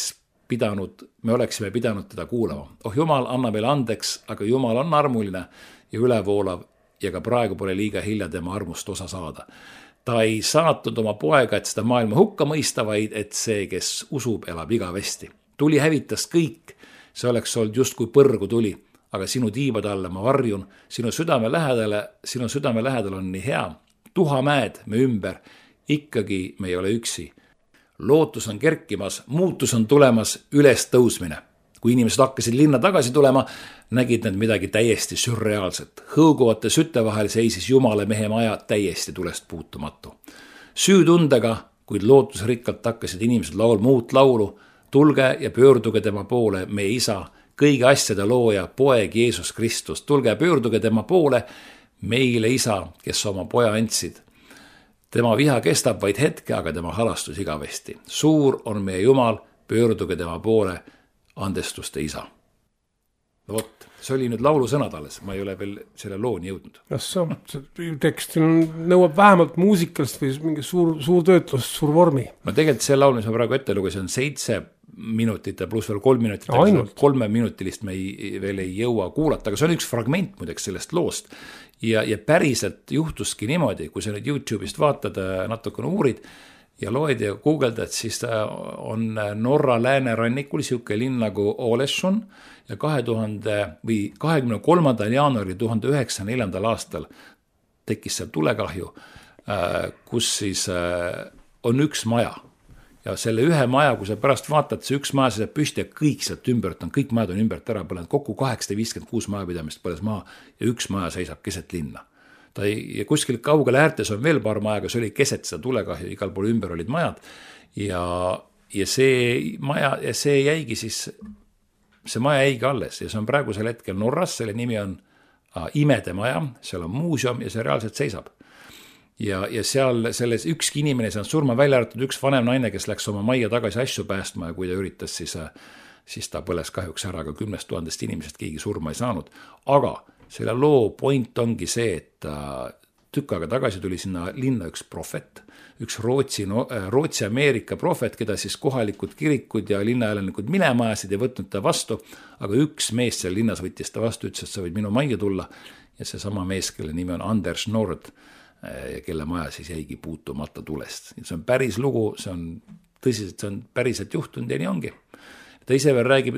oleksime pidanud teda kuulama. Jumal, anna meile andeks, aga Jumal on armuline ja ülevoolav ja ka praegu pole liiga hilja tema armust osa saada. Ta ei saatnud oma poega, et seda maailma hukka mõista, vaid et see, kes usub, elab igavesti. Tuli hävitas kõik, see oleks olnud just kui põrgu tuli, aga sinu tiibade alla ma varjun, sinu südame lähedal on nii hea. Tuhamäed me ümber, ikkagi me ei ole üksi. Lootus on kerkimas, muutus on tulemas, üles tõusmine. Kui inimesed hakkasid linna tagasi tulema, nägid nad midagi täiesti sürreaalset. Hõuguvate sütte vahel seisis Jumala mehe maja täiesti tulest puutumatu. Süütundega, kuid lootusrikkalt hakkasid inimesed laulma uut laulu. Tulge ja pöörduge tema poole, meie isa, kõigi asjade looja, poeg Jeesus Kristus. Tulge ja pöörduge tema poole, meile isa, kes oma poja andsid. Tema viha kestab vaid hetke, aga tema halastus igavesti. Suur on meie Jumal, pöörduge tema poole, andestuste isa. No vot, see oli nüüd laulu sõnad alles, ma ei ole veel selle looni jõudnud. See tekst nõuab vähemalt muusikalist või mingi suur töötlust, suur vormi. No tegelikult see laul, mis ma praegu ette lugesin, on 7 minutite pluss veel 3 minutit, 3 minutilist me veel ei jõua kuulata, aga see on üks fragment muideks sellest loost ja päriselt juhtuski niimoodi, kui sa nüüd YouTube'ist vaatad, natukene uurid ja loed ja guugeldad, siis on Norra läänerannikul siuke linn nagu Ålesund ja 23. jaanuari 1904. aastal tekkis seal tulekahju, kus siis on üks maja ja selle ühe maja, kui sa pärast vaatad, see üks maja seisab püsti ja kõik sealt ümbert on, kõik majad on ümbert ära põlenud, kokku 856 majapidamist põles maha ja üks maja seisab keset linna. Ja kuskil kaugel äärtes on veel paar maja, aga see oli keset seda tulekahju, igal pool ümber olid majad ja see maja ja see jäigi siis, see maja jäigi alles ja see on praegusel hetkel Norras, selle nimi on Imede maja, seal on muuseum ja see reaalselt seisab. Ja seal selles ükski inimene see on surma välja arvatud üks vanem naine, kes läks oma majja tagasi asju päästma ja kui ta üritas, siis ta põles kahjuks ära, aga 10 000 inimesest keegi surma ei saanud. Aga selle loo point ongi see, et tükk aega tagasi tuli sinna linna üks prohvet, üks Rootsi-Ameerika prohvet, keda siis kohalikud kirikud ja linnaelanikud minema ajasid ja võtnud ta vastu, aga üks mees seal linnas võttis ta vastu, ütles, et sa võid minu majja tulla ja see sama mees, kelle nimi on Anders Nord, kelle maja siis jäigi puutumata tulest. See on päris lugu, see on tõsiselt, see on päriselt juhtunud ja nii ongi. Ta ise veel räägib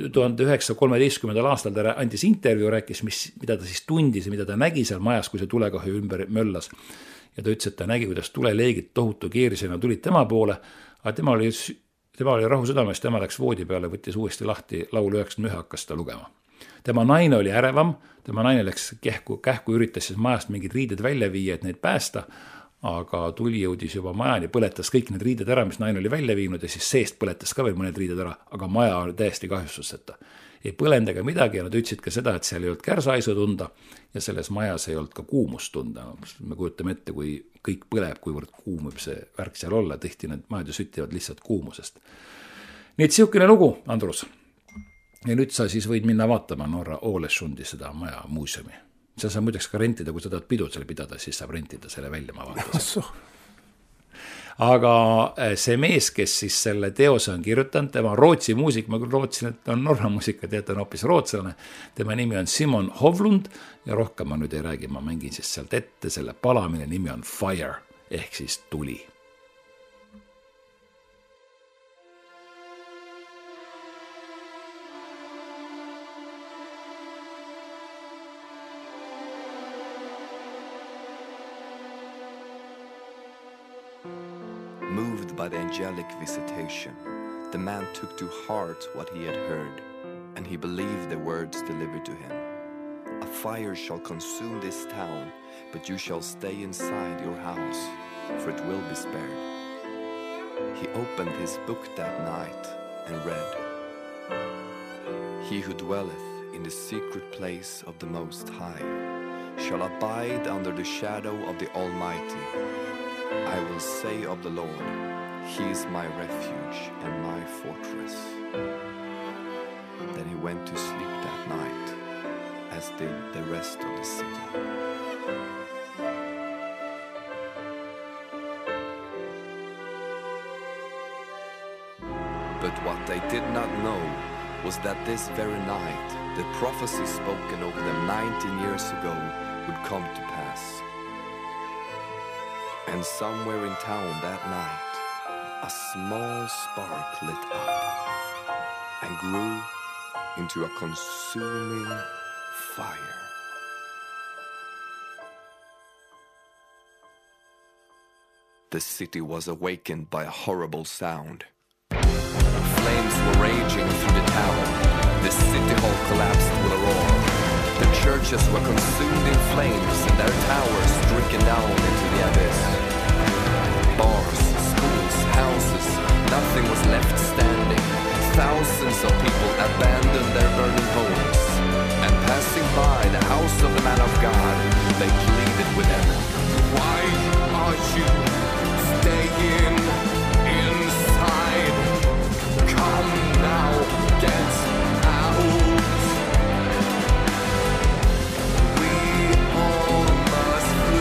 1913. aastal, ta andis intervjuu, rääkis, mida ta siis tundis ja mida ta nägi seal majas, kui see tulekahju ümber möllas. Ja ta ütles, et ta nägi, kuidas tuleleegid tohutu keerisena tulid tema poole, aga tema oli rahu südames, tema läks voodi peale, võttis uuesti lahti laulu 91, hakkas ta lugema. Tema naine oli ärevam, tema naine läks kähku üritas siis majast mingid riided välja viia, et neid päästa, aga tuli jõudis juba majani, põletas kõik need riided ära, mis naine oli välja viinud ja siis seest põletas ka veel mõned riided ära, aga maja oli täiesti kahjustuseta. Ei põlend ega midagi ja nad ütlesid ka seda, et seal ei olnud kärsaisu tunda ja selles majas ei olnud ka kuumust tunda. Me kujutame ette, kui kõik põleb, kuivõrd kuum võib see värk seal olla, tihti need majad süttivad lihtsalt kuumusest. Nii et siukene lugu, Andrus. Ja nüüd sa siis võid minna vaatama Norra Ålesundi seda maja muuseumi. Sa saab muideks ka rentida, kui sa tahad pidud selle pidada, siis saab rentida selle välja, ma vaatasin. Aga see mees, kes siis selle teose on kirjutanud, tema Rootsi muusik, ma küll rootsin, et on Norra muusika, tead, on hoopis rootslane, tema nimi on Simon Hovlund ja rohkem ma nüüd ei räägi, ma mängin siis sealt ette, selle palamine nimi on Fire ehk siis tuli. Moved by the angelic visitation, the man took to heart what he had heard, and he believed the words delivered to him. A fire shall consume this town, but you shall stay inside your house, for it will be spared. He opened his book that night and read, He who dwelleth in the secret place of the Most High shall abide under the shadow of the Almighty. I will say of the Lord, He is my refuge and my fortress. Then he went to sleep that night, as did the rest of the city. But what they did not know was that this very night, the prophecy spoken over them 19 years ago would come to pass. And somewhere in town that night, a small spark lit up and grew into a consuming fire. The city was awakened by a horrible sound. Flames were raging through the town. The city hall collapsed with a roar. The churches were consumed in flames and their towers stricken down into the abyss. Bars, schools, houses, nothing was left standing. Thousands of people abandoned their burning homes. And passing by the house of the man of God, they pleaded with him, Why are you staying inside? Come now, get out. We all must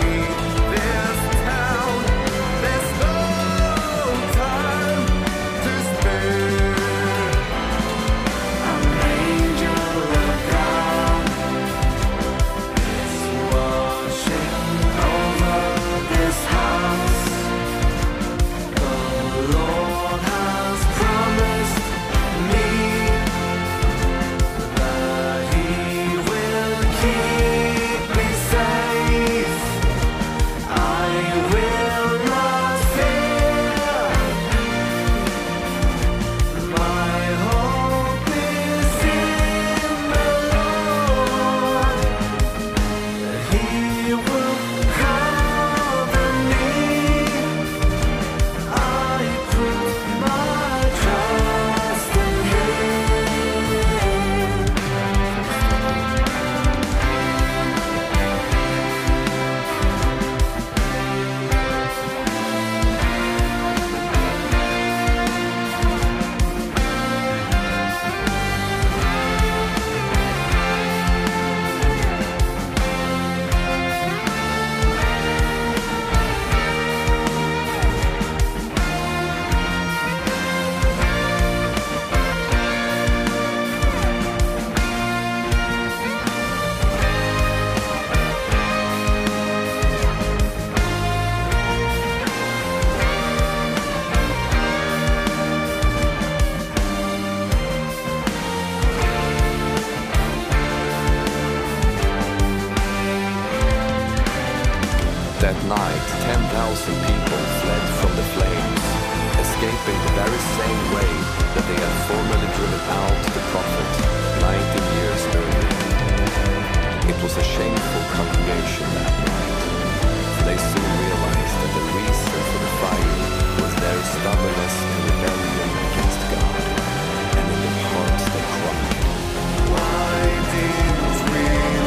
That night, 10,000 people fled from the flames, escaping the very same way that they had formerly driven out the prophet 19 years earlier. It was a shameful congregation that night. They soon realized that the reason for the fire was their stubbornness and rebellion against God, and in their hearts they cried, "Why didn't we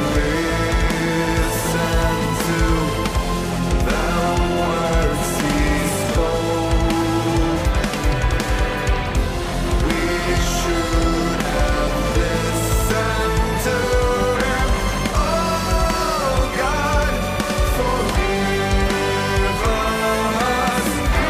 listen to the words he spoke? We should have listened to him. Oh God, forgive us."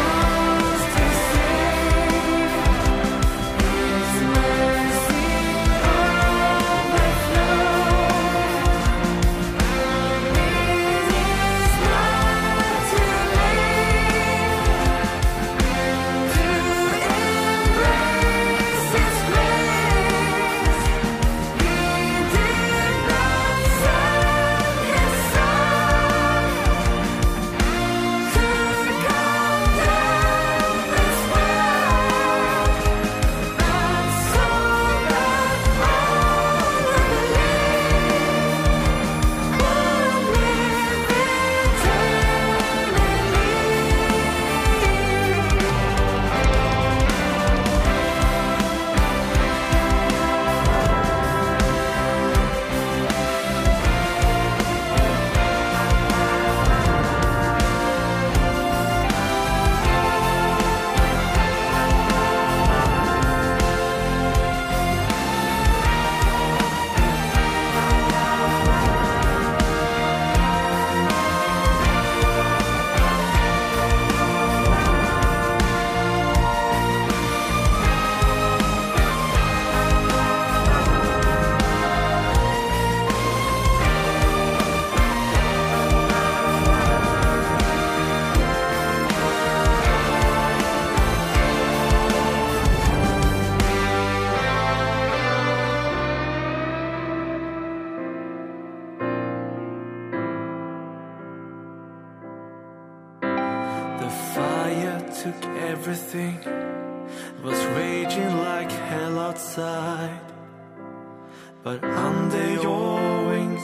The fire took everything, was raging like hell outside, but under your wings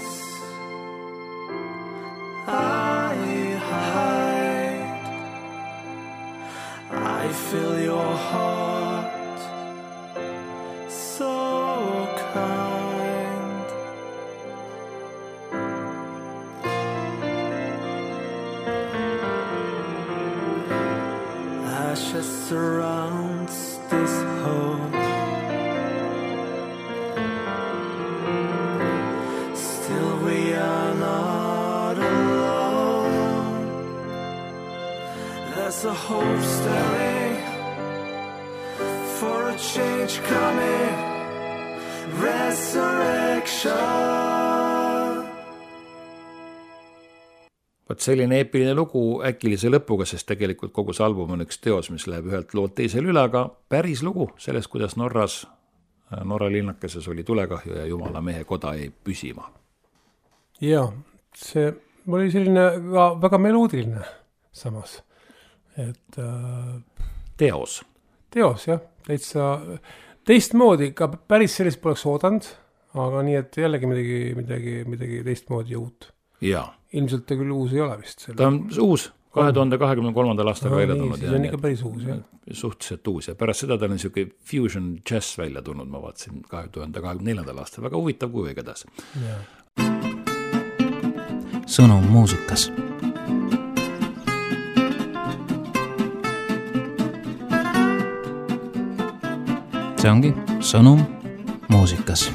I hide. I feel your heart, so kind. Ashes surrounds this home. Still we are not alone. There's a hope stirring for a change coming. Resurrection. Vot selline eepiline lugu äkilise lõpuga, sest tegelikult kogu see album on üks teos, mis läheb ühelt loolt teisele üle, aga päris lugu sellest, kuidas Norra linnakeses oli tulekahju ja jumala mehe koda jäi püsima. Jaa, see oli selline ka väga meloodiline samas. Et Teos. teos, jah, täitsa teistmoodi, ka päris sellist poleks oodanud, aga nii, et jällegi midagi teistmoodi uut. Jaa. Ilmselt ta küll uus ei ole vist. Ta on uus, 2023. aastaga välja tulnud. See on ikka päris uus, jah. Suhteliselt uus ja pärast seda ta on niisugune fusion jazz välja tulnud, ma vaatasin 2024. aastal, väga huvitav kui igatahes. Sõnum muusikas. See ongi Sõnum muusikas.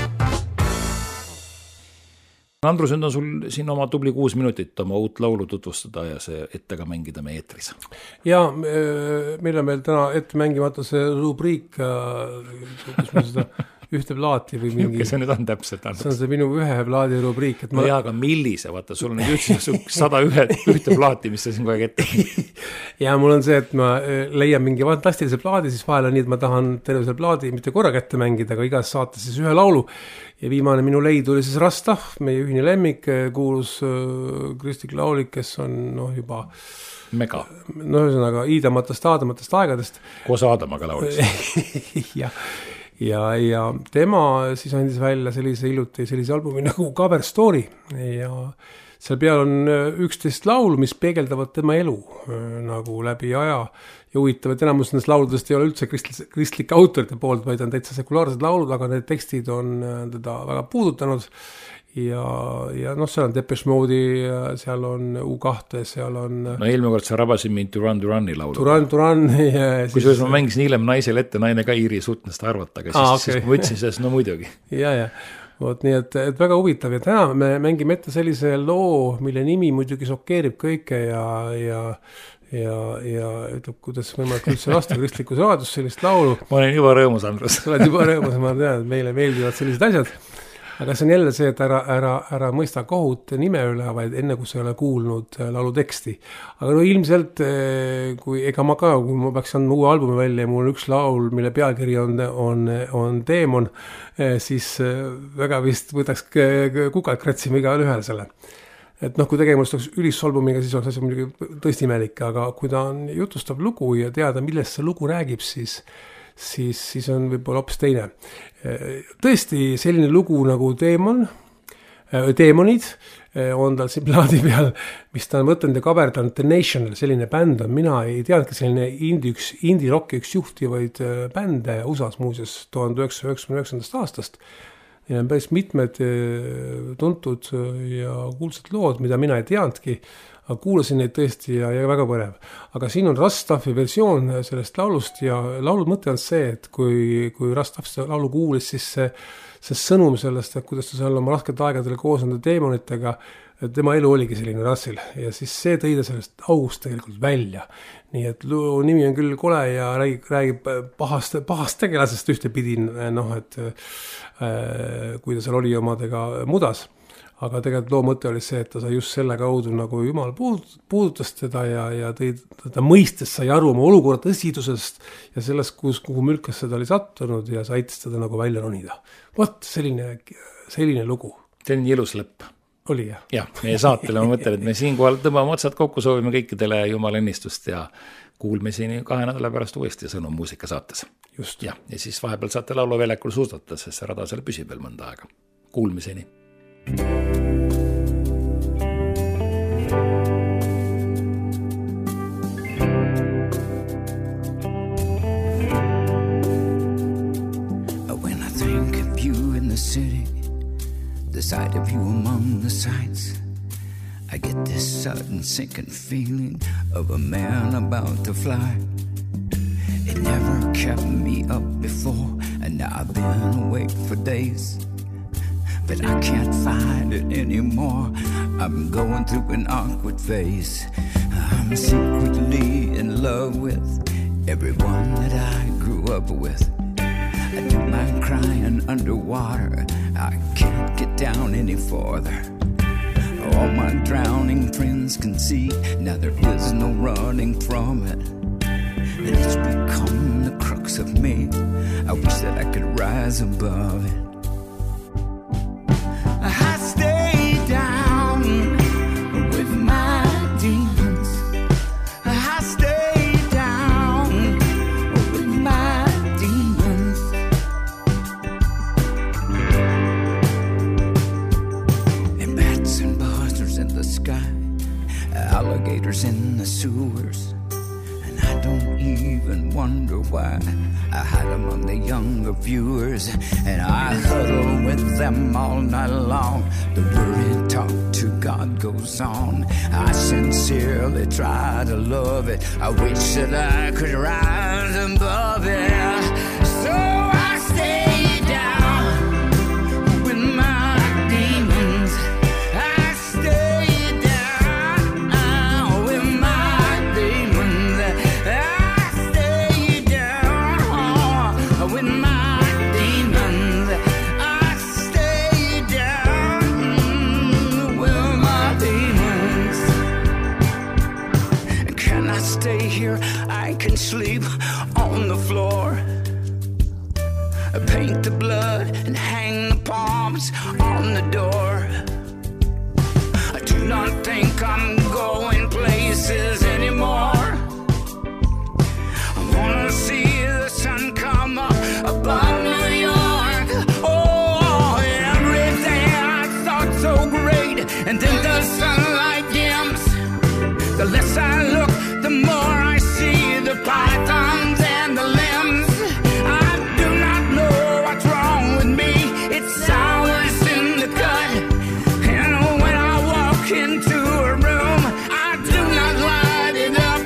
Andrus, nüüd on sul siin oma tubli 6 minutit oma uut laulu tutvustada ja see ette ka mängida me eetris. Ja meil on meil täna ette mängimata see rubriik, kus me seda ühte plaati või mingi, kes see nüüd on täpselt? see on see minu ühe plaadi rubriik, et no jaa, aga millise, vaata, sul on nüüd ühte plaati, mis sa siin kogu aeg ette. Ja mul on see, et ma leian mingi fantastilise plaadi, siis vahel on nii, et ma tahan terve selle plaadi mitte korraga ette mängida, aga igas saates siis ühe laulu. Ja viimane minu leid oli siis Rastaf, meie ühine lemmik, kuulus Kristik Laulik, kes on juba mega. No ühesõnaga Iidamatast aegadest. Koos Aadamaga laulis. ja tema siis andis välja sellise albumi nagu Cover Story ja seal peal on 11 laulu, mis peegeldavad tema elu nagu läbi aja ja huvitav, et enamus nendest lauludest ei ole üldse kristlike autorite poolt, vaid on täitsa sekulaarsed laulud, aga need tekstid on teda väga puudutanud ja noh, seal on Depeche Mode'i, seal on U2, seal on no eelmine kord sa rabasid mind Duran laulu. Duran kui siis ma mängisin hiljem naisele ette, naine ka Iiri suutnud seda arvata, aga siis ma võtsin sellest, no muidugi. Ja. Vot nii, et väga huvitav ja täna me mängime ette sellise loo, mille nimi muidugi šokeerib kõike ja ütleb, kuidas võimalik üldse lasta kristlikus raadios sellist laulu. Ma olen juba rõõmus, Andrus. Sa oled juba rõõmus, ma tean, et meile meeldivad sellised asjad. Aga see on jälle see, et ära mõista kohut nime üle, vaid enne kui sa ei ole kuulnud laulu teksti. Aga no ilmselt, kui ma peaks andma uue albumi välja ja mul on üks laul, mille pealkiri on Teemon, siis väga vist võtaks kukalt kratsima igal ühel selle. Et noh, kui tegemist oleks ülisalbumiga, siis oleks asja muidugi tõesti imelik, aga kui ta on jutustav lugu ja teada, millest see lugu räägib, siis on võib-olla hoopis teine. Tõesti selline lugu nagu Deemonid on tal siin plaadi peal, mis ta on võtnud ja kaverdanud The National, selline bänd on, mina ei teadnudki selline indie rocki üks juhtivaid bände USAs muuseas 1999. aastast. Neil on päris mitmed tuntud ja kuulsad lood, mida mina ei teadnudki, aga kuulasin neid tõesti ja väga põnev. Aga siin on Rastafi versioon sellest laulust ja laulu mõte on see, et kui Rastaf seda laulu kuulis, siis see sõnum sellest, et kuidas ta seal oma raskete aegadele koos nende deemonitega, tema elu oligi selline rassil ja siis see tõi ta sellest august tegelikult välja. Nii et nimi on küll kole ja räägib pahast tegelasest ühtepidi, et kui ta seal oli omadega mudas. Aga tegelikult loo mõte oli see, et ta sai just selle kaudu nagu Jumal puudutas teda ja ta mõistes sai aru oma olukorra tõsidusest ja sellest, kuhu mülkasse ta oli sattunud ja sa aitas teda nagu välja ronida. Vot selline lugu. Selline ilus lõpp. Oli jah? Jah, meie saatele ma mõtlen, et me siinkohal tõmbame otsad kokku, soovime kõikidele Jumala õnnistust ja kuulme siin 2 nädala pärast uuesti Sõnum muusika saates. Just. Ja siis vahepeal saate lauluväljakul suusata, sest see rada seal püsib veel mõnda aega. Kuulmiseni. When I think of you in the city, the sight of you among the sights, I get this sudden sinking feeling of a man about to fly. It never kept me up before, and now I've been awake for days. But I can't find it anymore. I'm going through an awkward phase. I'm secretly in love with everyone that I grew up with. I do my crying underwater. I can't get down any farther. All my drowning friends can see now there is no running from it. And it's become the crux of me. I wish that I could rise above it. I stay down with my demons. I stay down with my demons. And bats and buzzards in the sky, alligators in the sewers. And I don't even wonder why I hide among the younger viewers, and I huddle with them all night long. The worried talk to God goes on. I sincerely try to love it. I wish that I could rise above it. So I stay down with my demons. I stay down with my demons. I stay down with my demons. stay here, I can sleep on the floor. Paint the blood and hang the palms on the door. I do not think I'm going places anymore. I wanna see the sun come up above New York. Oh, everything I thought so great, and then the sunlight dims. The less I look, the more I see the pythons and the limbs. I do not know what's wrong with me. It's always in the cut. And when I walk into a room, I do not light it up.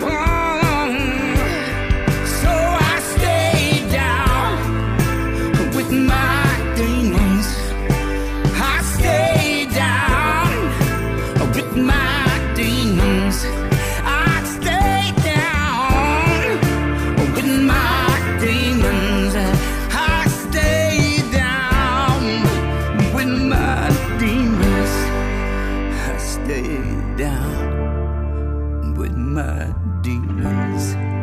So I stay down with my demons. I stay down with my demons. I stay down with my demons. I stay down with my demons. I stay down with my demons.